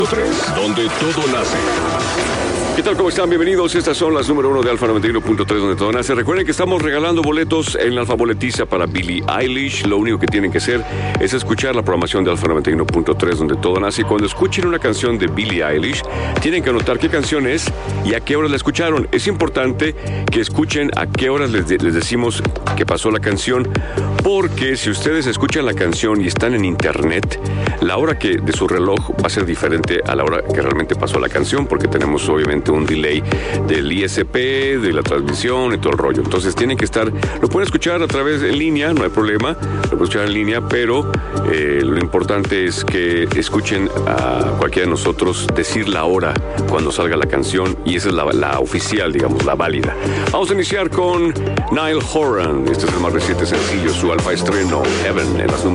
3, donde todo nace. ¿Qué tal? ¿Cómo están? Bienvenidos. Estas son las número 1 de Alfa 91.3, donde todo nace. Recuerden que estamos regalando boletos en la Alfa Boletiza para Billie Eilish. Lo único que tienen que hacer es escuchar la programación de Alfa 91.3, donde todo nace. Y cuando escuchen una canción de Billie Eilish, tienen que anotar qué canción es y a qué horas la escucharon. Es importante que escuchen a qué horas les decimos que pasó la canción, porque si ustedes escuchan la canción y están en internet, la hora de su reloj va a ser diferente a la hora que realmente pasó la canción, porque tenemos obviamente un delay del ISP, de la transmisión y todo el rollo. Entonces tienen que estar, lo pueden escuchar a través en línea, no hay problema, lo pueden escuchar en línea, pero lo importante es que escuchen a cualquiera de nosotros decir la hora cuando salga la canción, y esa es la oficial, digamos, la válida. Vamos a iniciar con Niall Horan. Este es el más reciente sencillo, su alfa estreno, Heaven, en las